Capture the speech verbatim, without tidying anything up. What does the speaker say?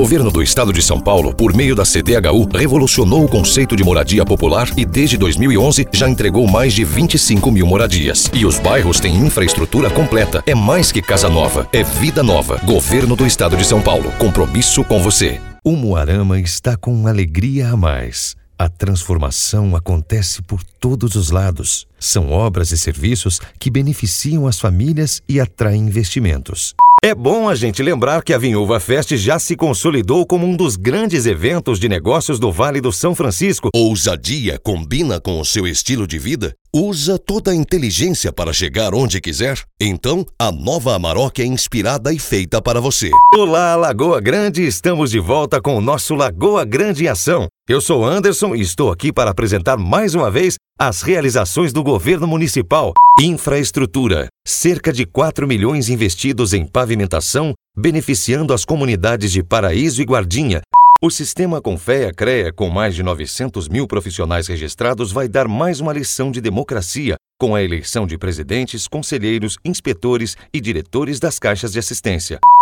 Governo do Estado de São Paulo, por meio da C D H U, revolucionou o conceito de moradia popular e desde dois mil e onze já entregou mais de vinte e cinco mil moradias. E os bairros têm infraestrutura completa. É mais que casa nova, é vida nova. Governo do Estado de São Paulo. Compromisso com você. O Umuarama está com alegria a mais. A transformação acontece por todos os lados. São obras e serviços que beneficiam as famílias e atraem investimentos. É bom a gente lembrar que a Vinhuva Fest já se consolidou como um dos grandes eventos de negócios do Vale do São Francisco. Ousadia combina com o seu estilo de vida? Usa toda a inteligência para chegar onde quiser? Então, a nova Amarok é inspirada e feita para você. Olá, Lagoa Grande! Estamos de volta com o nosso Lagoa Grande em Ação. Eu sou Anderson e estou aqui para apresentar mais uma vez as realizações do governo municipal. Infraestrutura. Cerca de quatro milhões investidos em pavimentação, beneficiando as comunidades de Paraíso e Guardinha. O sistema Confea-CREA, com mais de novecentos mil profissionais registrados, vai dar mais uma lição de democracia, com a eleição de presidentes, conselheiros, inspetores e diretores das caixas de assistência.